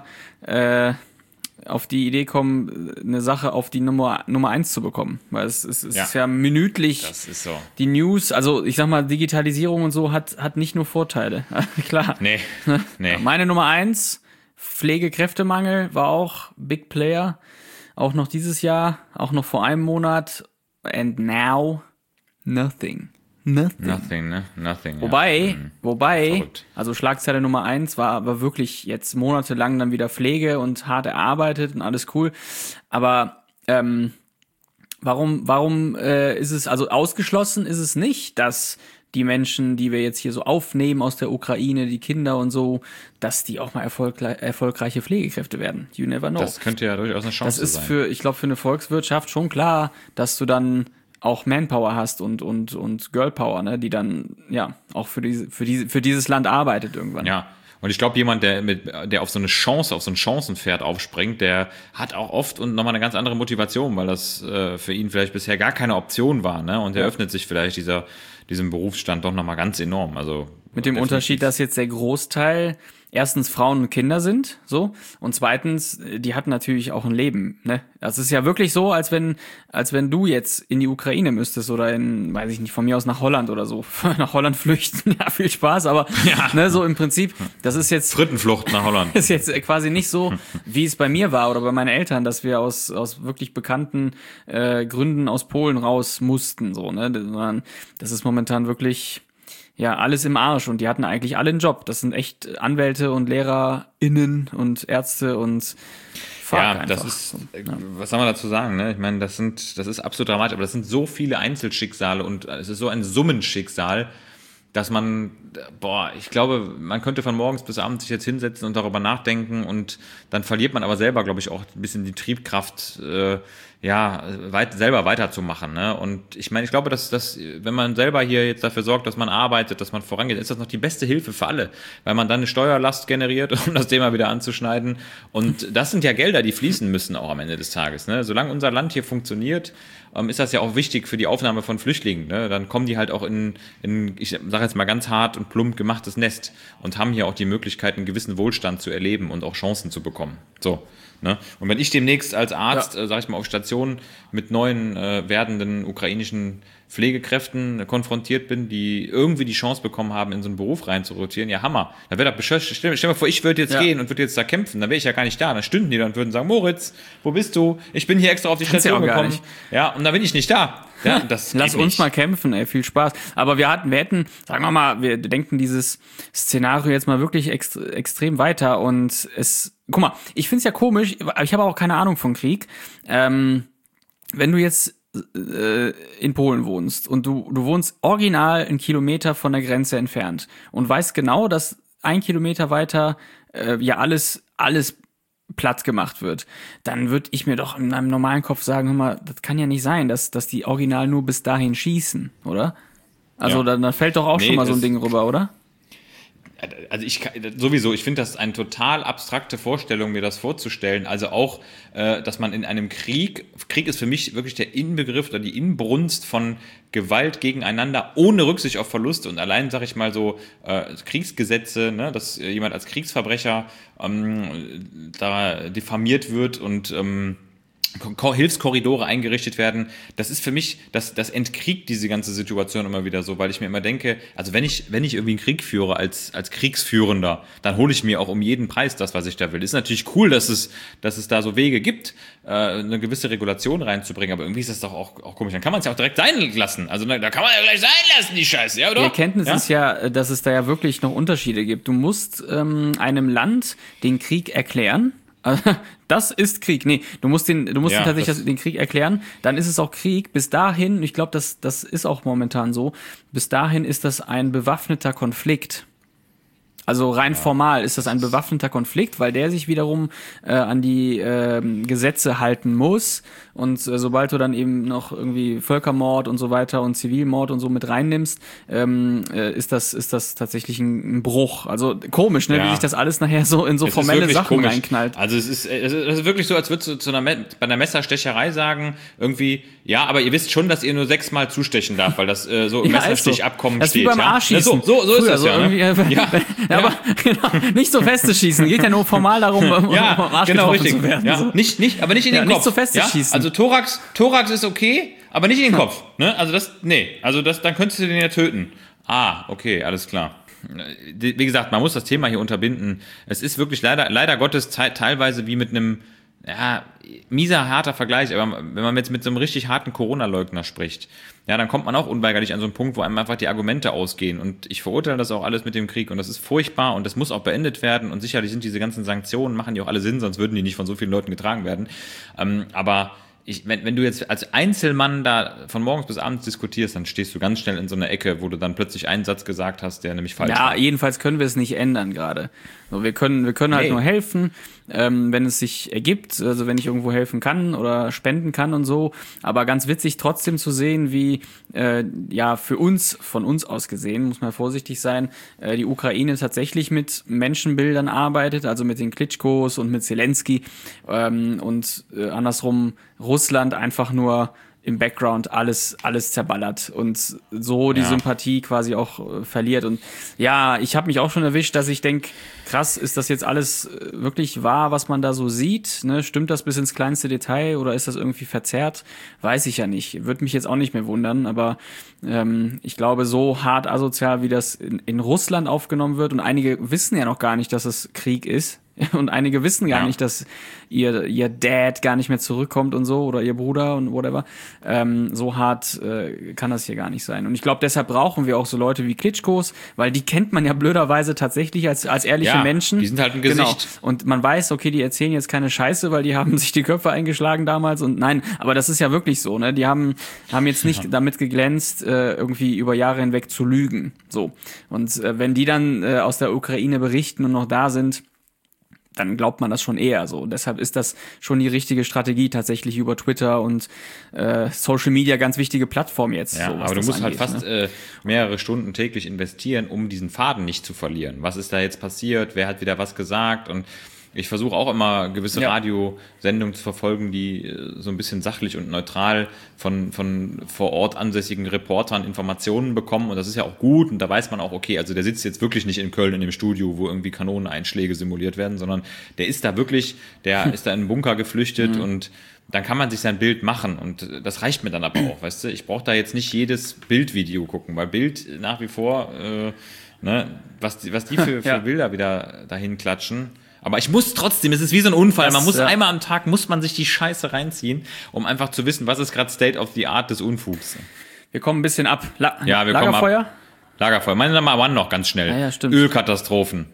auf die Idee kommen, eine Sache auf die Nummer 1 zu bekommen. Weil es ist ja minütlich. Das ist so. Die News, also ich sag mal, Digitalisierung und so hat nicht nur Vorteile. Klar. Nee. Meine Nummer 1, Pflegekräftemangel, war auch Big Player. auch noch dieses Jahr, auch noch vor einem Monat. And now, nothing. Nothing, ne? Nothing. Wobei, Verrückt. also Schlagzeile Nummer 1 war aber wirklich jetzt monatelang dann wieder Pflege und hart erarbeitet und alles cool. Aber warum ist es, also ausgeschlossen ist es nicht, dass die Menschen, die wir jetzt hier so aufnehmen aus der Ukraine, die Kinder und so, dass die auch mal erfolgreiche Pflegekräfte werden. You never know. Das könnte ja durchaus eine Chance Das ist sein. ich glaube, für eine Volkswirtschaft schon klar, dass du dann auch Manpower hast und Girlpower, ne, die dann ja auch für dieses Land arbeitet irgendwann. Ja. Und ich glaube, jemand, der auf so eine Chance, auf so ein Chancenpferd aufspringt, der hat auch oft und nochmal eine ganz andere Motivation, weil das für ihn vielleicht bisher gar keine Option war, ne? Und er öffnet sich vielleicht diesem Berufsstand doch nochmal ganz enorm. Also mit dem Unterschied, dass jetzt der Großteil erstens Frauen und Kinder sind, so, und zweitens, die hatten natürlich auch ein Leben, ne? Das ist ja wirklich so, als wenn du jetzt in die Ukraine müsstest oder weiß ich nicht, von mir aus nach Holland oder so, nach Holland flüchten, ja, viel Spaß, aber, ne, so im Prinzip, das ist jetzt Frittenflucht nach Holland. ist jetzt quasi nicht so, wie es bei mir war oder bei meinen Eltern, dass wir aus wirklich bekannten Gründen aus Polen raus mussten, so, ne, sondern das ist momentan wirklich, ja, alles im Arsch und die hatten eigentlich alle einen Job. Das sind echt Anwälte und LehrerInnen und Ärzte und ja, das ist, was soll man dazu sagen, ne? Ich meine, das ist absolut dramatisch, aber das sind so viele Einzelschicksale und es ist so ein Summenschicksal, dass ich glaube, man könnte von morgens bis abends sich jetzt hinsetzen und darüber nachdenken und dann verliert man aber selber, glaube ich, auch ein bisschen die Triebkraft, selber weiterzumachen, ne? Und ich meine, ich glaube, dass wenn man selber hier jetzt dafür sorgt, dass man arbeitet, dass man vorangeht, ist das noch die beste Hilfe für alle, weil man dann eine Steuerlast generiert, um das Thema wieder anzuschneiden. Und das sind ja Gelder, die fließen müssen auch am Ende des Tages, ne? Solange unser Land hier funktioniert, ist das ja auch wichtig für die Aufnahme von Flüchtlingen, ne? Dann kommen die halt auch in ich sage jetzt mal ganz hart und plump gemachtes Nest und haben hier auch die Möglichkeit, einen gewissen Wohlstand zu erleben und auch Chancen zu bekommen. So. Ne? Und wenn ich demnächst als Arzt, sage ich mal, auf Station mit neuen werdenden ukrainischen Pflegekräften konfrontiert bin, die irgendwie die Chance bekommen haben, in so einen Beruf reinzurotieren, ja Hammer. Da wäre das bescheuert. Stell dir mal vor, ich würde jetzt gehen und würde jetzt da kämpfen, dann wäre ich ja gar nicht da. Dann stünden die da und würden sagen, Moritz, wo bist du? Ich bin hier extra auf die Station gekommen. Ja, und dann bin ich nicht da. Ja, Lass uns mal kämpfen, ey, viel Spaß. Aber wir hätten, sagen wir mal, wir denken dieses Szenario jetzt mal wirklich extrem weiter und guck mal, ich find's ja komisch, ich habe auch keine Ahnung von Krieg. Wenn du jetzt in Polen wohnst und du wohnst original 1 Kilometer von der Grenze entfernt und weißt genau, dass 1 Kilometer weiter alles platt gemacht wird, dann würde ich mir doch in meinem normalen Kopf sagen, hör mal, das kann ja nicht sein, dass die original nur bis dahin schießen, oder? Also dann fällt doch auch schon mal so ein Ding rüber, oder? Also ich finde das eine total abstrakte Vorstellung, mir das vorzustellen. Also auch, dass man in einem Krieg ist für mich wirklich der Inbegriff oder die Inbrunst von Gewalt gegeneinander ohne Rücksicht auf Verluste. Und allein, sage ich mal so, Kriegsgesetze, ne, dass jemand als Kriegsverbrecher da diffamiert wird und Hilfskorridore eingerichtet werden, das ist für mich, das entkriegt diese ganze Situation immer wieder so, weil ich mir immer denke, also wenn ich irgendwie einen Krieg führe als Kriegsführender, dann hole ich mir auch um jeden Preis das, was ich da will. Ist natürlich cool, dass es da so Wege gibt, eine gewisse Regulation reinzubringen, aber irgendwie ist das doch auch komisch. Dann kann man es ja auch direkt sein lassen. Also da kann man ja gleich sein lassen, die Scheiße, ja, oder? Die Erkenntnis ist ja, dass es da ja wirklich noch Unterschiede gibt. Du musst einem Land den Krieg erklären. Das ist Krieg. Nee, du musst den tatsächlich den Krieg erklären, dann ist es auch Krieg. Bis dahin, ich glaube, das ist auch momentan so, bis dahin ist das ein bewaffneter Konflikt. Also rein formal ist das ein bewaffneter Konflikt, weil der sich wiederum an die Gesetze halten muss. Und sobald du dann eben noch irgendwie Völkermord und so weiter und Zivilmord und so mit reinnimmst, ist das tatsächlich ein Bruch. Also komisch, ne, wie sich das alles nachher so in so formelle Sachen reinknallt. Also es ist wirklich so, als würdest du bei einer Messerstecherei sagen, irgendwie, ja, aber ihr wisst schon, dass ihr nur 6-mal zustechen darf, weil das so im Messerstichabkommen steht. Das ist wie beim Arschschießen. So ist das ja. Ne? Aber genau, nicht so feste schießen. Geht ja nur formal darum, um Arsch getroffen zu werden. Ja. So. Nicht, aber nicht in den Kopf. Nicht so feste schießen. Also Thorax ist okay, aber nicht in den Kopf. Ne? Dann könntest du den ja töten. Ah, okay, alles klar. Wie gesagt, man muss das Thema hier unterbinden. Es ist wirklich leider Gottes teilweise wie mit einem ja, mieser, harter Vergleich, aber wenn man jetzt mit so einem richtig harten Corona-Leugner spricht, ja, dann kommt man auch unweigerlich an so einen Punkt, wo einem einfach die Argumente ausgehen. Und ich verurteile das auch alles mit dem Krieg und das ist furchtbar und das muss auch beendet werden und sicherlich sind diese ganzen Sanktionen, machen die auch alle Sinn, sonst würden die nicht von so vielen Leuten getragen werden. Aber wenn du jetzt als Einzelmann da von morgens bis abends diskutierst, dann stehst du ganz schnell in so einer Ecke, wo du dann plötzlich einen Satz gesagt hast, der nämlich falsch war. Ja, jedenfalls können wir es nicht ändern gerade. So, wir können halt nur helfen, wenn es sich ergibt, also wenn ich irgendwo helfen kann oder spenden kann und so. Aber ganz witzig trotzdem zu sehen, wie von uns aus gesehen, muss man vorsichtig sein, die Ukraine tatsächlich mit Menschenbildern arbeitet, also mit den Klitschkos und mit Zelensky und andersrum Russland einfach nur im Background alles zerballert und so die Sympathie quasi auch verliert. Und ja, ich habe mich auch schon erwischt, dass ich denke, krass, ist das jetzt alles wirklich wahr, was man da so sieht? Ne? Stimmt das bis ins kleinste Detail oder ist das irgendwie verzerrt? Weiß ich ja nicht. Würde mich jetzt auch nicht mehr wundern, aber ich glaube, so hart asozial, wie das in Russland aufgenommen wird, und einige wissen ja noch gar nicht, dass es Krieg ist. Und einige wissen gar nicht, dass ihr Dad gar nicht mehr zurückkommt und so, oder ihr Bruder und whatever. So hart kann das hier gar nicht sein. Und ich glaube, deshalb brauchen wir auch so Leute wie Klitschkos, weil die kennt man ja blöderweise tatsächlich als ehrliche Menschen. Die sind halt ein Gesicht. Genau. Und man weiß, okay, die erzählen jetzt keine Scheiße, weil die haben sich die Köpfe eingeschlagen damals. Und nein, aber das ist ja wirklich so, ne? Die haben jetzt nicht damit geglänzt, irgendwie über Jahre hinweg zu lügen. So. Und wenn die dann aus der Ukraine berichten und noch da sind, dann glaubt man das schon eher so. Und deshalb ist das schon die richtige Strategie, tatsächlich über Twitter und Social Media, ganz wichtige Plattform jetzt. Ja, so, aber du musst halt fast mehrere Stunden täglich investieren, um diesen Faden nicht zu verlieren. Was ist da jetzt passiert? Wer hat wieder was gesagt? Und ich versuche auch immer gewisse Radiosendungen zu verfolgen, die so ein bisschen sachlich und neutral von vor Ort ansässigen Reportern Informationen bekommen. Und das ist ja auch gut. Und da weiß man auch, okay, also der sitzt jetzt wirklich nicht in Köln in dem Studio, wo irgendwie Kanoneneinschläge simuliert werden, sondern der ist da wirklich, der ist da in einen Bunker geflüchtet und dann kann man sich sein Bild machen. Und das reicht mir dann aber auch, weißt du. Ich brauche da jetzt nicht jedes Bildvideo gucken, weil Bild nach wie vor, was die für Bilder wieder dahin klatschen. Aber ich muss trotzdem, es ist wie so ein Unfall, man muss einmal am Tag, muss man sich die Scheiße reinziehen, um einfach zu wissen, was ist gerade State of the Art des Unfugs. Wir kommen ein bisschen ab. Wir Lagerfeuer? kommen ab. Lagerfeuer. Meine Nummer one noch ganz schnell. Ja, stimmt. Ölkatastrophen.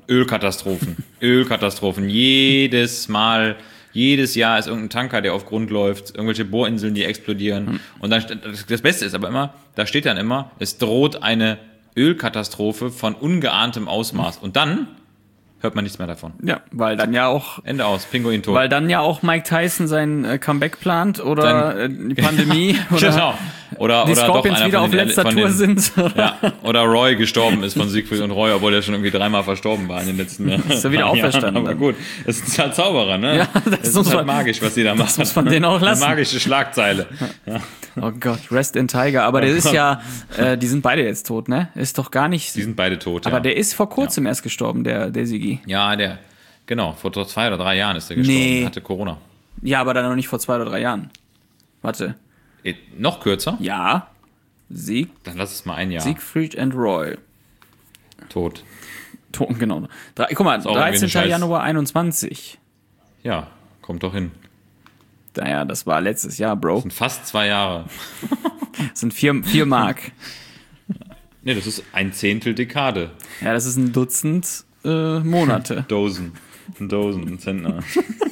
Jedes Jahr ist irgendein Tanker, der auf Grund läuft, irgendwelche Bohrinseln, die explodieren. Und dann, das Beste ist aber immer, da steht dann immer, es droht eine Ölkatastrophe von ungeahntem Ausmaß. Und dann hört man nichts mehr davon. Ja, weil dann ja auch... Ende aus, Pinguin tot. Weil dann ja auch Mike Tyson sein Comeback plant oder die Pandemie oder, genau. Oder die oder Scorpions doch einer wieder auf letzter Tour sind. Ja, oder Roy gestorben ist von Siegfried und Roy, obwohl er schon irgendwie 3-mal verstorben war in den letzten Jahren. Ist er wieder auferstanden. Aber gut, das ist halt Zauberer, ne? Ja, das ist halt magisch, was die da machen. Das muss man denen auch lassen. Eine magische Schlagzeile. Ja. Oh Gott, Rest in Tiger. Aber der ist ja, die sind beide jetzt tot, ne? Ist doch gar nicht... Die sind beide tot, aber der ist vor kurzem erst gestorben, der Sigi. Ja, genau, vor 2 oder 3 Jahren ist der gestorben. Nee. Hatte Corona. Ja, aber dann noch nicht vor 2 oder 3 Jahren. Warte. Noch kürzer? Ja. Dann lass es mal ein Jahr. Siegfried and Roy. Tot, genau. Guck mal, 13. Januar 21. Ja, kommt doch hin. Naja, das war letztes Jahr, Bro. Das sind fast 2 Jahre. Das sind 4 Mark. Nee, das ist ein Zehntel Dekade. Ja, das ist ein Dutzend Monate. ein Zentner.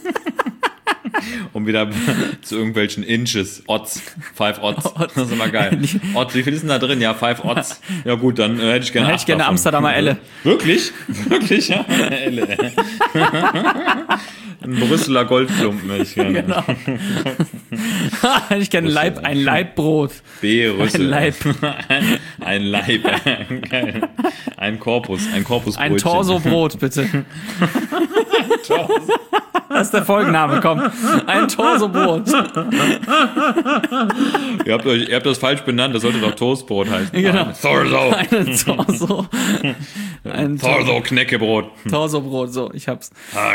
Um wieder zu irgendwelchen Inches, 5 Odds. Das ist immer geil. Odds, wie viel ist denn da drin? Ja, 5 Odds. Ja gut, dann hätte ich gerne 8 eine Amsterdamer Elle. Wirklich? Wirklich, ja? Eine Elle. Ein Brüsseler Goldklumpen hätte ich gerne. Genau. Hätte ich gerne ein Leibbrot. B-Rüssel. Ein Leib. Ein Korpusbrötchen. Ein Torsobrot, bitte. Das ist der Folgenname, komm. Ein Torsobrot. Ihr habt das falsch benannt, das sollte doch Toastbrot heißen. Genau. Torso. Ein Torso-Knäckebrot. Torsobrot, so, ich hab's.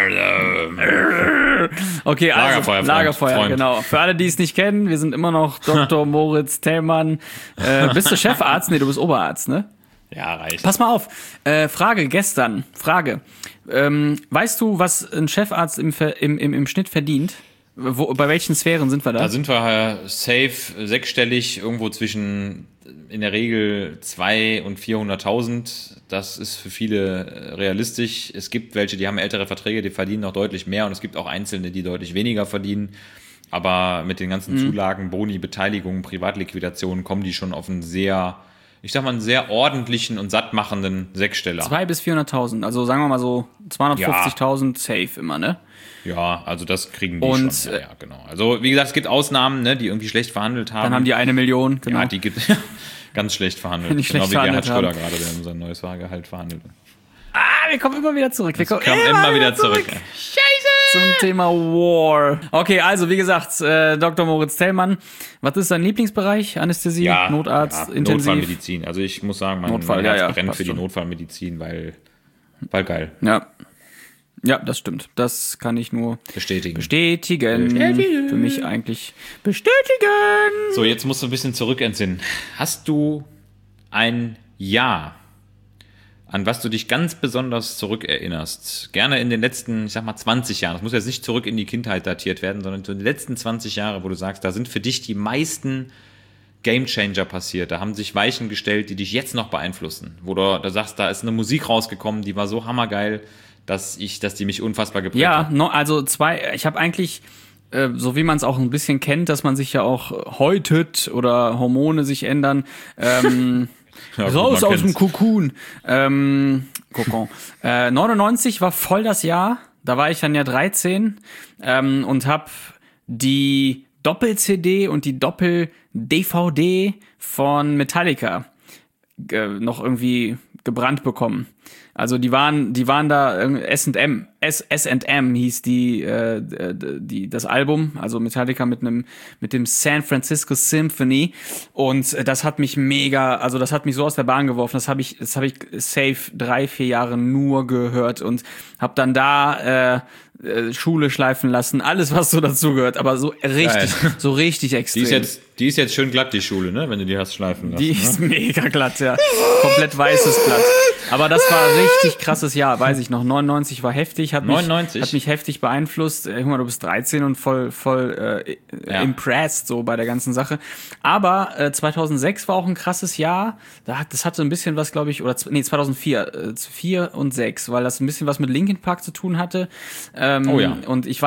Okay, also Lagerfeuer, genau. Für alle, die es nicht kennen, wir sind immer noch Dr. Moritz Thälmann. Bist du Chefarzt? Nee, du bist Oberarzt, ne? Ja, reicht. Pass mal auf. Frage. Weißt du, was ein Chefarzt im Schnitt verdient? Bei welchen Sphären sind wir da? Da sind wir safe sechsstellig, irgendwo zwischen in der Regel 200.000 und 400.000. Das ist für viele realistisch. Es gibt welche, die haben ältere Verträge, die verdienen noch deutlich mehr und es gibt auch Einzelne, die deutlich weniger verdienen. Aber mit den ganzen Zulagen, Boni, Beteiligungen, Privatliquidationen kommen die schon auf einen sehr ordentlichen und sattmachenden Sechssteller. 200.000 bis 400.000, also sagen wir mal so 250.000 safe immer, ne? Ja, also das kriegen die schon. Ja, genau. Also wie gesagt, es gibt Ausnahmen, ne, die irgendwie schlecht verhandelt haben. Dann haben die 1 Million, genau. Ja, die gibt ganz schlecht verhandelt. Nicht schlecht genau wie Gerhard verhandelt Schröder gerade, der um sein neues Fahrgehalt verhandelt. Wir kommen immer wieder zurück. Wir kommen immer wieder zurück. Zum Thema War. Okay, also wie gesagt, Dr. Moritz Tellmann, was ist dein Lieblingsbereich? Anästhesie, Notarzt, Intensiv? Notfallmedizin. Also ich muss sagen, mein Herz brennt für die Notfallmedizin, weil geil. Ja, das stimmt. Das kann ich nur bestätigen. Für mich eigentlich bestätigen. So, jetzt musst du ein bisschen zurück entsinnen. Hast du ein Jahr, an was du dich ganz besonders zurückerinnerst? Gerne in den letzten, 20 Jahren. Das muss jetzt nicht zurück in die Kindheit datiert werden, sondern in den letzten 20 Jahre, wo du sagst, da sind für dich die meisten Gamechanger passiert. Da haben sich Weichen gestellt, die dich jetzt noch beeinflussen. Wo du da sagst, da ist eine Musik rausgekommen, die war so hammergeil, dass die mich unfassbar geprägt hat. Ich habe eigentlich, so wie man es auch ein bisschen kennt, dass man sich ja auch häutet oder Hormone sich ändern, raus aus dem Kokon. 99 war voll das Jahr, da war ich dann ja 13 und habe die Doppel-CD und die Doppel-DVD von Metallica noch irgendwie gebrannt bekommen. Also die waren da S&M hieß das Album, also Metallica mit dem San Francisco Symphony, und das hat mich das hat mich so aus der Bahn geworfen. Das habe ich safe 3-4 Jahre nur gehört und habe dann da Schule schleifen lassen, alles was so dazugehört, aber so richtig extrem. Die ist jetzt schön glatt, die Schule, ne, wenn du die hast schleifen lassen. Die ist mega glatt, ja. Komplett weißes Blatt. Aber das war ein richtig krasses Jahr, weiß ich noch. 99 war heftig, hat mich heftig beeinflusst. Guck mal, du bist 13 und voll impressed so bei der ganzen Sache. Aber 2006 war auch ein krasses Jahr. Das hatte ein bisschen was, glaube ich, 2004, 4 und 6, weil das ein bisschen was mit Linkin Park zu tun hatte. Und ich war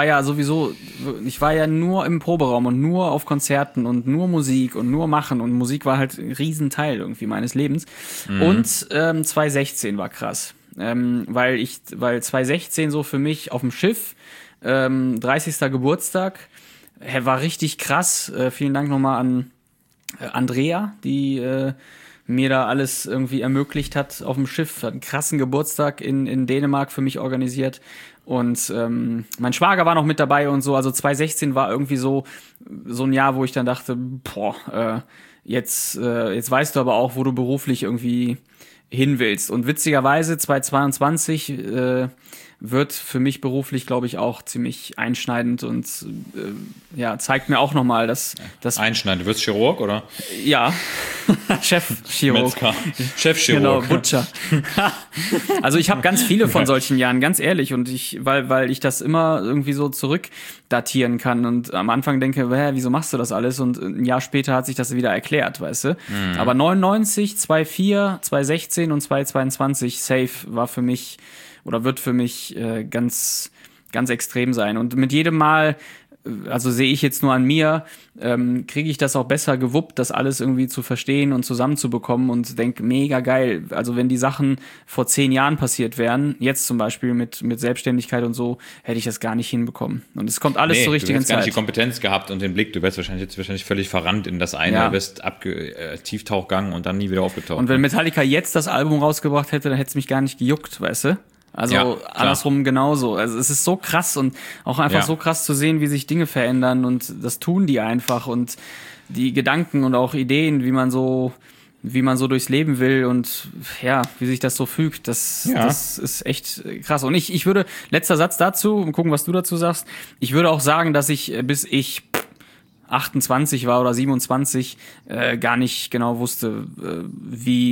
ja nur im Proberaum und nur auf Konzerten und nur Musik und nur machen, und Musik war halt ein Riesenteil irgendwie meines Lebens. Und 2016 war krass, weil 2016 so für mich auf dem Schiff, 30. Geburtstag, war richtig krass. Vielen Dank nochmal an Andrea, die mir da alles irgendwie ermöglicht hat auf dem Schiff. Hat einen krassen Geburtstag in Dänemark für mich organisiert. Und mein Schwager war noch mit dabei und so. Also 2016 war irgendwie so ein Jahr, wo ich dann dachte, jetzt weißt du aber auch, wo du beruflich irgendwie hin willst. Und witzigerweise 2022 wird für mich beruflich, glaube ich, auch ziemlich einschneidend und zeigt mir auch nochmal, dass einschneidend. Du wirst Chirurg, oder? Ja, Chefchirurg. Chefchirurg. Genau, Butcher. Also ich habe ganz viele von solchen Jahren, ganz ehrlich, und weil ich das immer irgendwie so zurückdatieren kann und am Anfang denke, wieso machst du das alles? Und ein Jahr später hat sich das wieder erklärt, weißt du? Mhm. Aber 99, 2004, 2016 und 2022 safe war für mich oder wird für mich ganz, ganz extrem sein. Und mit jedem Mal, also sehe ich jetzt nur an mir, kriege ich das auch besser gewuppt, das alles irgendwie zu verstehen und zusammenzubekommen, und denke, mega geil. Also wenn die Sachen vor 10 Jahren passiert wären, jetzt zum Beispiel mit Selbstständigkeit und so, hätte ich das gar nicht hinbekommen. Und es kommt alles zur richtigen Zeit. Du hättest gar nicht die Kompetenz gehabt und den Blick. Du wärst wahrscheinlich völlig verrannt in das eine, du wärst Tieftauchgegangen und dann nie wieder aufgetaucht. Und wenn Metallica jetzt das Album rausgebracht hätte, dann hätte es mich gar nicht gejuckt, weißt du? Also andersrum genauso. Also es ist so krass und auch einfach so krass zu sehen, wie sich Dinge verändern, und das tun die einfach, und die Gedanken und auch Ideen, wie man so durchs Leben will und wie sich das so fügt, das ist echt krass. Und ich würde, letzter Satz dazu, gucken, was du dazu sagst, ich würde auch sagen, dass ich, bis ich 28 war oder 27, gar nicht genau wusste, wie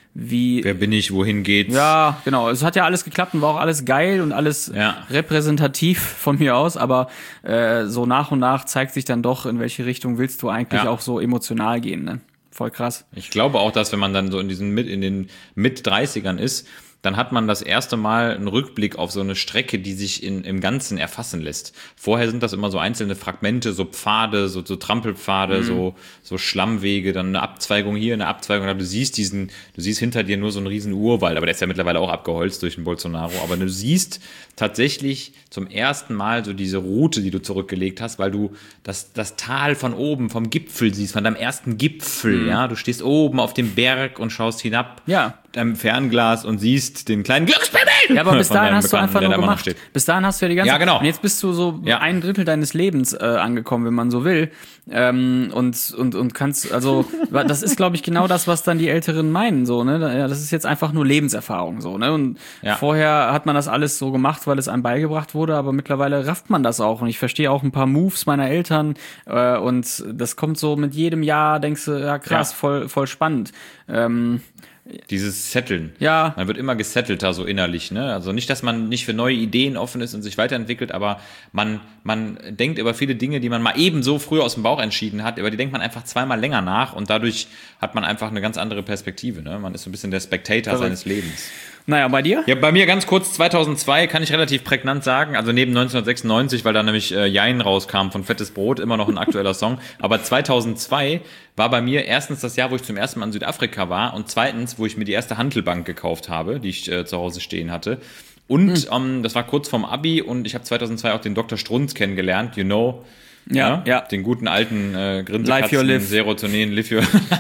Wer bin ich, wohin geht's? Ja, genau. Es hat ja alles geklappt und war auch alles geil und alles repräsentativ von mir aus, aber so nach und nach zeigt sich dann doch, in welche Richtung willst du eigentlich auch so emotional gehen, ne? Voll krass. Ich glaube auch, dass wenn man dann so in den Mit-30ern ist, dann hat man das erste Mal einen Rückblick auf so eine Strecke, die sich im Ganzen erfassen lässt. Vorher sind das immer so einzelne Fragmente, so Pfade, so Trampelpfade, so Schlammwege, dann eine Abzweigung hier, eine Abzweigung da. Du siehst hinter dir nur so einen riesen Urwald, aber der ist ja mittlerweile auch abgeholzt durch den Bolsonaro. Aber du siehst tatsächlich zum ersten Mal so diese Route, die du zurückgelegt hast, weil du das Tal von oben, vom Gipfel siehst, von deinem ersten Gipfel, ja. Du stehst oben auf dem Berg und schaust hinab. Ja. Deinem Fernglas und siehst den kleinen Glückspimmel. Ja, aber bis dahin hast du einfach nur gemacht. Bis dahin hast du ja die ganze Zeit. Ja, genau. Und jetzt bist du so ein Drittel deines Lebens angekommen, wenn man so will. Und kannst, also, das ist, glaube ich, genau das, was dann die Älteren meinen, so, ne? Ja, das ist jetzt einfach nur Lebenserfahrung, so, ne? Und vorher hat man das alles so gemacht, weil es einem beigebracht wurde, aber mittlerweile rafft man das auch. Und ich verstehe auch ein paar Moves meiner Eltern, und das kommt so mit jedem Jahr, denkst du, ja, krass, voll spannend. Dieses Setteln. Ja. Man wird immer gesettelter so innerlich, ne? Also nicht, dass man nicht für neue Ideen offen ist und sich weiterentwickelt, aber man denkt über viele Dinge, die man mal eben so früher aus dem Bauch entschieden hat, über die denkt man einfach zweimal länger nach und dadurch hat man einfach eine ganz andere Perspektive, ne? Man ist so ein bisschen der Spectator seines Lebens. Naja, bei dir? Ja, bei mir ganz kurz, 2002 kann ich relativ prägnant sagen, also neben 1996, weil da nämlich Jein rauskam von Fettes Brot, immer noch ein aktueller Song, aber 2002 war bei mir erstens das Jahr, wo ich zum ersten Mal in Südafrika war und zweitens, wo ich mir die erste Hantelbank gekauft habe, die ich zu Hause stehen hatte. Und das war kurz vorm Abi und ich habe 2002 auch den Dr. Strunz kennengelernt, you know. Ja. Den guten alten Grinsekatzen, Serotonin, live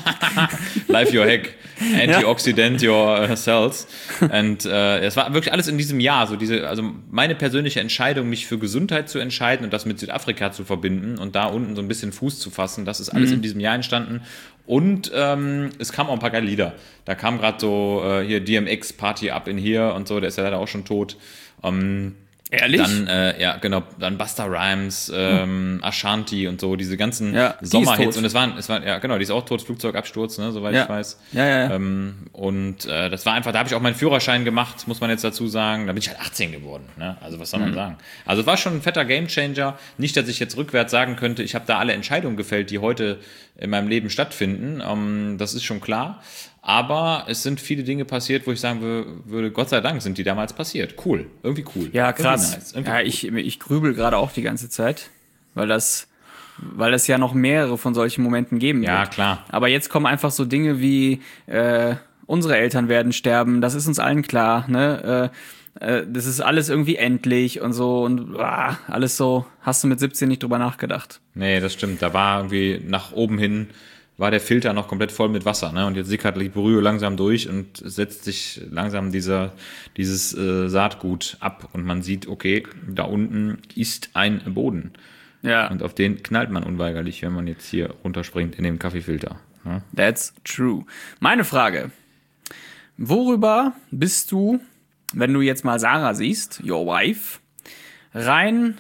your hack, antioxidant your cells. Und es war wirklich alles in diesem Jahr, also meine persönliche Entscheidung, mich für Gesundheit zu entscheiden und das mit Südafrika zu verbinden und da unten so ein bisschen Fuß zu fassen, das ist alles in diesem Jahr entstanden. Und es kamen auch ein paar geile Lieder. Da kam gerade so hier DMX Party Up in Here und so, der ist ja leider auch schon tot. Ehrlich? Dann, dann Busta Rhymes, Ashanti und so, diese ganzen Sommerhits. Und es war, die ist auch tot, Flugzeugabsturz, ne, soweit ich weiß. Ja. Das war einfach, da habe ich auch meinen Führerschein gemacht, muss man jetzt dazu sagen. Da bin ich halt 18 geworden, ne? Also was soll man sagen? Also es war schon ein fetter Gamechanger. Nicht, dass ich jetzt rückwärts sagen könnte, ich habe da alle Entscheidungen gefällt, die heute in meinem Leben stattfinden. Das ist schon klar. Aber es sind viele Dinge passiert, wo ich sagen würde, Gott sei Dank sind die damals passiert. Cool, irgendwie cool. Ja, krass. Nice. Ja, ich grübel gerade auch die ganze Zeit, weil es ja noch mehrere von solchen Momenten geben wird. Ja, klar. Aber jetzt kommen einfach so Dinge wie, unsere Eltern werden sterben, das ist uns allen klar, ne? Das ist alles irgendwie endlich und so und alles so, hast du mit 17 nicht drüber nachgedacht. Nee, das stimmt. Da war irgendwie nach oben hin war der Filter noch komplett voll mit Wasser, ne? Und jetzt sickert die Brühe langsam durch und setzt sich langsam dieses Saatgut ab und man sieht, okay, da unten ist ein Boden. Ja. Und auf den knallt man unweigerlich, wenn man jetzt hier runterspringt in den Kaffeefilter. Ne? That's true. Meine Frage: Worüber bist du, wenn du jetzt mal Sarah siehst, your wife, rein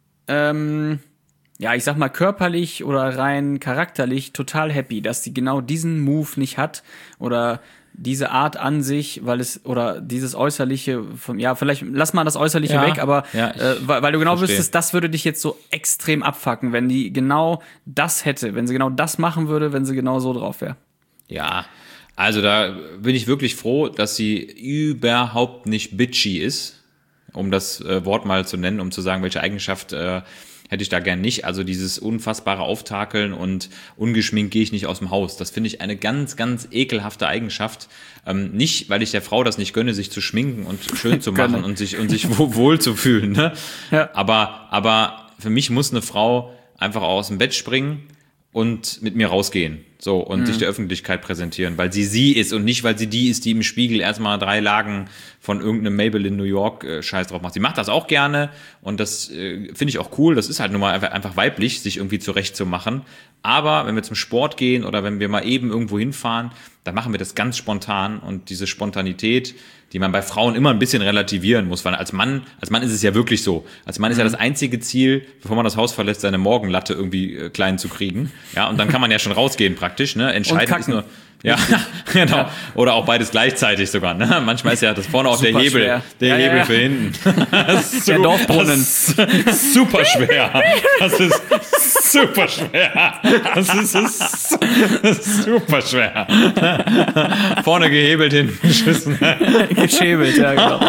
ich sag mal körperlich oder rein charakterlich total happy, dass sie genau diesen Move nicht hat oder diese Art an sich, oder dieses Äußerliche vielleicht lass mal das Äußerliche weg, aber weil du genau wüsstest, das würde dich jetzt so extrem abfucken, wenn die genau das hätte, wenn sie genau das machen würde, wenn sie genau so drauf wäre. Ja, also da bin ich wirklich froh, dass sie überhaupt nicht bitchy ist, um das Wort mal zu nennen, um zu sagen, welche Eigenschaft hätte ich da gern nicht. Also dieses unfassbare Auftakeln und ungeschminkt gehe ich nicht aus dem Haus. Das finde ich eine ganz, ganz ekelhafte Eigenschaft. Nicht, weil ich der Frau das nicht gönne, sich zu schminken und schön zu machen und sich wohl zu fühlen. Ne? Ja. Aber für mich muss eine Frau einfach aus dem Bett springen und mit mir rausgehen. So, und sich der Öffentlichkeit präsentieren, weil sie ist und nicht, weil sie die ist, die im Spiegel erstmal 3 Lagen von irgendeinem Maybelline New York Scheiß drauf macht. Sie macht das auch gerne und das finde ich auch cool. Das ist halt nun mal einfach weiblich, sich irgendwie zurechtzumachen. Aber wenn wir zum Sport gehen oder wenn wir mal eben irgendwo hinfahren, dann machen wir das ganz spontan und diese Spontanität, die man bei Frauen immer ein bisschen relativieren muss, weil als Mann ist es ja wirklich so. Als Mann ist ja das einzige Ziel, bevor man das Haus verlässt, seine Morgenlatte irgendwie klein zu kriegen. Ja, und dann kann man ja schon rausgehen praktisch, ne? Entscheidend ist nur, Ja, genau. Oder auch beides gleichzeitig sogar. Ne? Manchmal ist ja das vorne auch der Super Hebel. schwer. Der Ja, Hebel ja. für hinten. Der Dorfbrunnen. Das ist super schwer. Das ist super schwer. Das ist super schwer. Vorne gehebelt, hinten geschissen. Geschäbelt, ja, genau.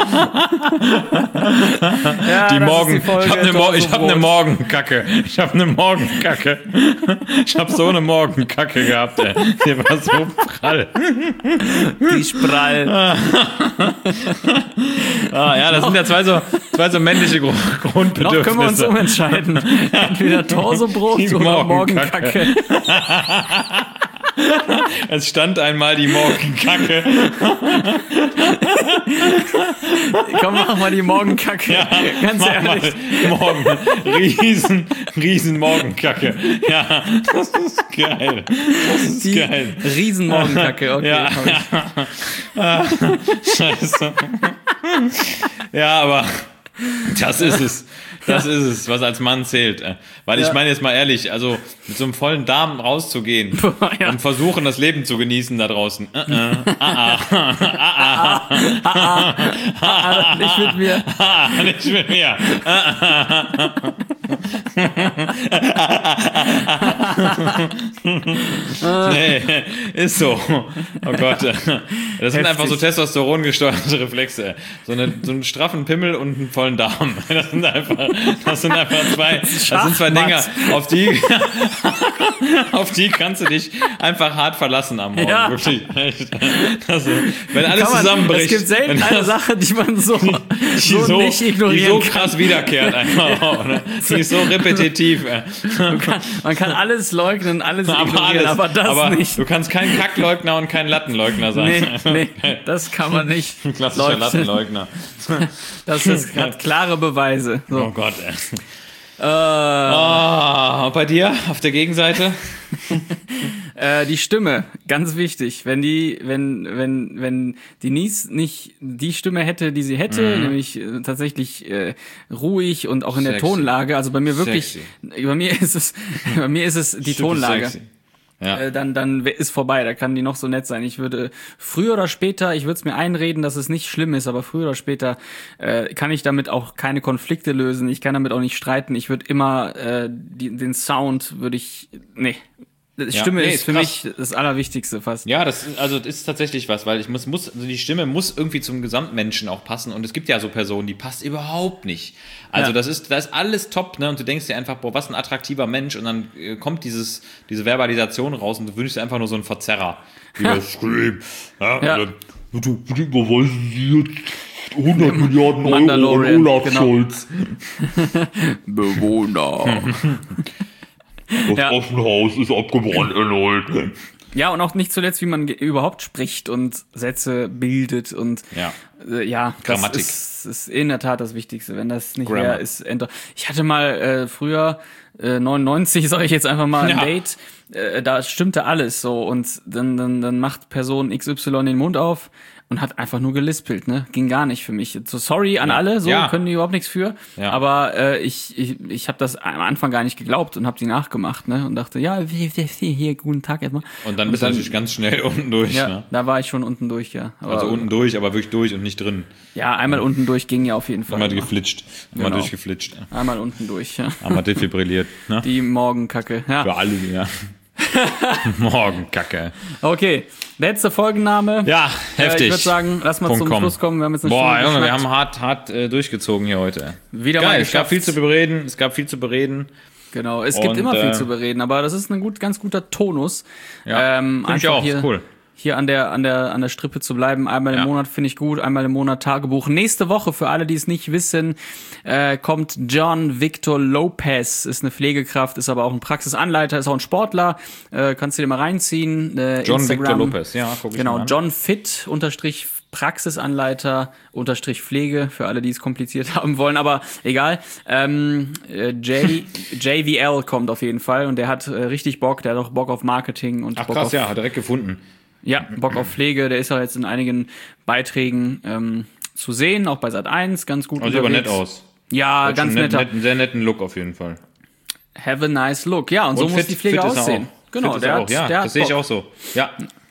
Ja, Die das Morgen. ist die Folge Ich habe Torso eine Brot. Morgenkacke. Ich habe eine Morgenkacke. Ich habe so eine Morgenkacke gehabt, ey. Die war so prall. Die Sprall. Ja, das sind ja zwei so männliche Grundbedürfnisse. Noch können wir uns umentscheiden. Entweder Torsobrot Die oder Morgenkacke. Morgenkacke. Es stand einmal die Morgenkacke. Komm, mach mal die Morgenkacke. Ganz ehrlich. Morgen. Riesen Morgenkacke. Ja, das ist geil. Das ist Die geil. Riesenmorgenkacke, okay. Ja, Scheiße. Ja, aber das ist es. Das ist es, was als Mann zählt. Weil ich meine jetzt mal ehrlich, also mit so einem vollen Darm rauszugehen Ja. und versuchen, das Leben zu genießen da draußen. Nicht mit mir. Nicht mit mir. Nee, ist so. Oh Gott. Das sind einfach so testosterongesteuerte Reflexe. So einen straffen Pimmel und einen vollen Darm. Das sind einfach zwei Dinger, auf die kannst du dich einfach hart verlassen am Morgen. Ja. Wirklich. Echt. Wenn alles zusammenbricht. Es gibt selten wenn eine das- Sache, die man so nicht die ignorieren so krass wiederkehrt einfach auch, ne? Die ist so repetitiv. kann. Man kann alles leugnen, alles ignorieren, aber das nicht. Du kannst kein Kackleugner und kein Lattenleugner sein. Nee, das kann man nicht. Klassischer leugnen. Lattenleugner. Hat klare Beweise. So. Oh Gott, ey. Und bei dir auf der Gegenseite? Die Stimme, ganz wichtig. Wenn die Denise nicht die Stimme hätte, die sie hätte, nämlich tatsächlich ruhig und auch in der Sexy. Tonlage, also bei mir wirklich, bei mir ist es die Super Tonlage. sexy. Ja. Dann ist vorbei, da kann die noch so nett sein. Ich würde früher oder später, ich würde es mir einreden, dass es nicht schlimm ist, aber früher oder später kann ich damit auch keine Konflikte lösen, ich kann damit auch nicht streiten, ich würde immer den Sound nee. Die Stimme ist für krass. mich das Allerwichtigste fast. Ja, das ist tatsächlich was, weil also die Stimme muss irgendwie zum Gesamtmenschen auch passen und es gibt ja so Personen, die passt überhaupt nicht. Also da ist alles top, ne? Und du denkst dir einfach, boah, was ein attraktiver Mensch und dann kommt diese Verbalisation raus und du wünschst dir einfach nur so einen Verzerrer. Wie das Scream. Ja. Ja. Und Bitte überweisen Sie jetzt 100 Milliarden Euro an Mandalorian, Olaf genau. Scholz. Bewohner. Das Ja. Affenhaus ist abgebrannt erneut. Ja, und auch nicht zuletzt, wie man überhaupt spricht und Sätze bildet und Ja. das Grammatik. ist in der Tat das Wichtigste. Wenn das nicht Grammar. wäre, ist ich hatte mal früher 99, sage ich jetzt einfach mal, ein Ja. Date, da stimmte alles so und dann macht Person XY den Mund auf und hat einfach nur gelispelt, ne? Ging gar nicht für mich. So sorry an alle, so Ja. können die überhaupt nichts für. Ja. Aber ich habe das am Anfang gar nicht geglaubt und habe die nachgemacht, ne? Und dachte, ja, hier, guten Tag erstmal. Und dann bist du natürlich ganz schnell unten durch. Ja, Ne? da war ich schon unten durch, ja. Aber, Also unten durch, aber wirklich durch und nicht drin. ja, einmal unten durch ging ja auf jeden Fall. Einmal geflitscht. Einmal Genau. durchgeflitscht. Einmal unten durch, ja. Einmal defibrilliert. Ne? Die Morgenkacke, ja. Für alle, ja. Morgenkacke. Okay, letzte Folgenname. Ja, heftig. Ich würde sagen, lass mal Punkt zum com. Schluss kommen. Wir haben jetzt eine Boah, Stunde Junge, wir geschnackt. haben hart durchgezogen hier heute. Wieder mal Geil, es gab geschafft. viel zu bereden. Es gab viel zu bereden. Genau, es gibt Und, immer viel zu bereden, aber das ist ein ganz guter Tonus. Ja, finde ich einfach auch. hier, Cool. hier an der Strippe zu bleiben. Einmal im Ja. Monat finde ich gut, einmal im Monat Tagebuch. Nächste Woche, für alle, die es nicht wissen, kommt John Victor Lopez, ist eine Pflegekraft, ist aber auch ein Praxisanleiter, ist auch ein Sportler. Kannst du dir mal reinziehen. John Instagram. Victor Lopez, ja, guck ich Genau, mal an. John Fit unterstrich Praxisanleiter unterstrich Pflege, für alle, die es kompliziert haben wollen, aber egal. JVL kommt auf jeden Fall und der hat richtig Bock, der hat auch Bock auf Marketing und Ach Bock krass, auf, ja, hat direkt gefunden. ja, Bock auf Pflege, der ist ja jetzt in einigen Beiträgen zu sehen, auch bei Sat1, ganz gut Also aber nett unterwegs. aus. Ja, Hat ganz schon netter. einen sehr netten Look auf jeden Fall. Have a nice look. Ja, und so muss die Pflege fit ist er aussehen. auch. Genau, Fit ist er auch. Ja, der hat das sehe ich Bock. auch so. Ja,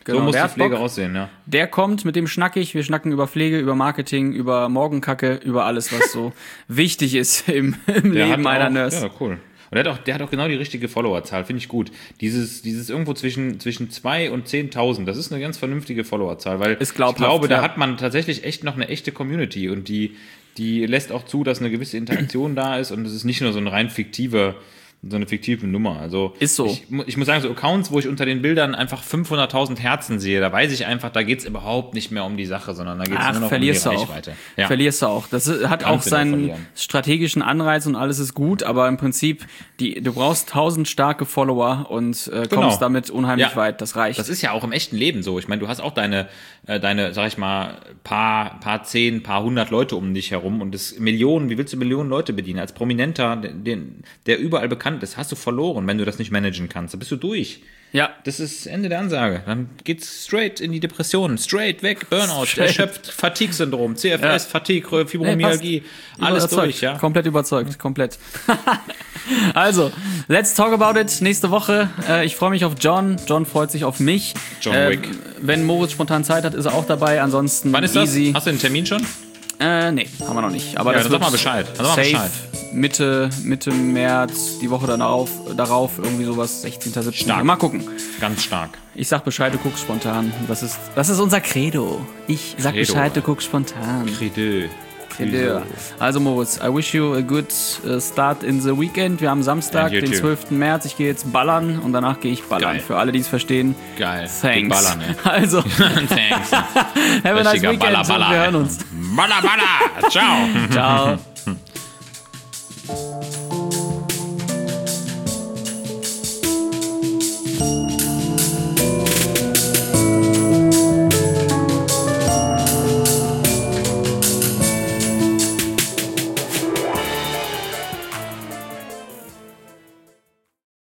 So muss der die hat Pflege Bock. aussehen, ja. Der kommt, mit dem schnack ich. Wir schnacken über Pflege, über Marketing, über Morgenkacke, über alles, was so wichtig ist im Leben einer Nurse. Ja, cool. Und der hat auch genau die richtige Followerzahl, finde ich gut. Dieses irgendwo zwischen 2 und 10.000, das ist eine ganz vernünftige Followerzahl, weil Ist glaubhaft, ich glaube, da ja. hat man tatsächlich echt noch eine echte Community und die lässt auch zu, dass eine gewisse Interaktion da ist und es ist nicht nur so eine fiktive Nummer. Also Ist so. Ich muss sagen, so Accounts, wo ich unter den Bildern einfach 500.000 Herzen sehe, da weiß ich einfach, da geht's überhaupt nicht mehr um die Sache, sondern da geht's nur noch um die Reichweite. Ja. Verlierst du auch. Das hat auch Kannst du seinen verlieren. strategischen Anreiz und alles ist gut, aber im Prinzip, du brauchst 1000 starke Follower und kommst damit unheimlich weit. Das reicht. Das ist ja auch im echten Leben so. Ich meine, du hast auch deine, sag ich mal, paar 10, paar 100 Leute um dich herum und das Millionen, wie willst du Millionen Leute bedienen? Als Prominenter, der überall bekannt ist, hast du verloren, wenn du das nicht managen kannst. Da bist du durch. Ja. Das ist Ende der Ansage. Dann geht's straight in die Depression, straight weg, Burnout, Straight. erschöpft, Fatigue-Syndrom, CFS, Fatigue, Fibromyalgie, Nee, alles überzeugt. durch, ja. Komplett überzeugt, komplett. Also, let's talk about it. Nächste Woche. Ich freue mich auf John. John freut sich auf mich. John Wick. Wenn Moritz spontan Zeit hat, ist er auch dabei. Ansonsten Wann ist das? easy. Hast du den Termin schon? Nee, haben wir noch nicht. Aber Ja, das dann wird sag mal Bescheid. Dann sag mal safe Bescheid. Mitte März, die Woche darauf, irgendwie sowas, 16. 17. Stark. Mal gucken. Ganz stark. Ich sag Bescheid, du guckst spontan. Das ist unser Credo. Ich sag Credo. Bescheid, du guckst spontan. Credo. Credo. Also Moritz, I wish you a good start in the weekend. Wir haben Samstag, And you den too. 12. März. Ich gehe jetzt ballern und danach gehe ich ballern. Geil. Für alle, die es verstehen. Geil. Thanks. Geh ballern, ey. Also, Thanks. have a nice Richtiger weekend. Baller, Baller, Wir hören ey. uns. Baller, Baller. Ciao. Ciao.